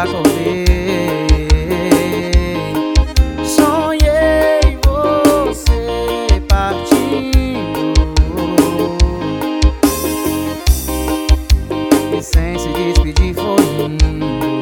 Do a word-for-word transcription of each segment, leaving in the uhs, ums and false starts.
acordei, sonhei você partindo e sem se despedir foi indo.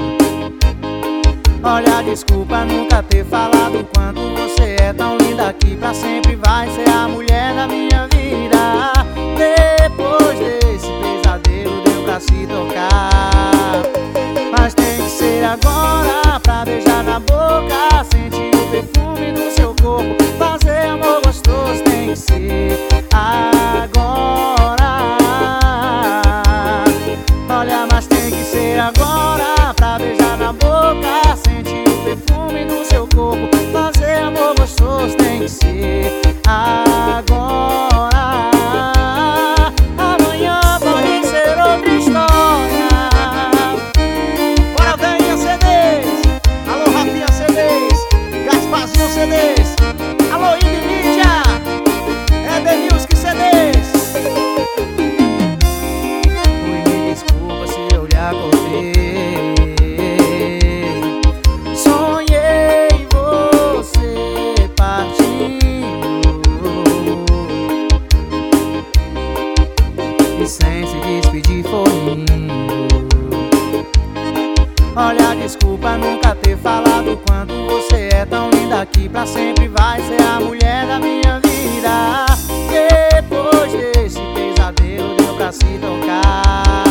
Olha, desculpa nunca ter falado quanto você é tão linda, que pra sempre vai ser a mulher da minha vida. Depois desse pesadelo deu pra se tocar, mas tem que ser agora pra beijar na boca, sentir o perfume do seu corpo, fazer amor gostoso. Tem que ser agora. Olha, mas tem que ser agora pra beijar na boca, sentir o perfume do seu corpo, fazer amor gostoso. Tem que ser agora. Amanhã pode ser outra história. Bora, venha C Ds. Alô, Rafinha C Ds, Gasparzinho C Ds, alô, Indie Mídia, é The Music C Ds. Oi, me desculpa se eu lhe acordei, sonhei você partindo e sem se despedir foi indo. Olha, desculpa nunca ter falado quanto você é tão linda, que pra sempre vai ser a mulher da minha vida. Depois desse pesadelo deu pra se tocar,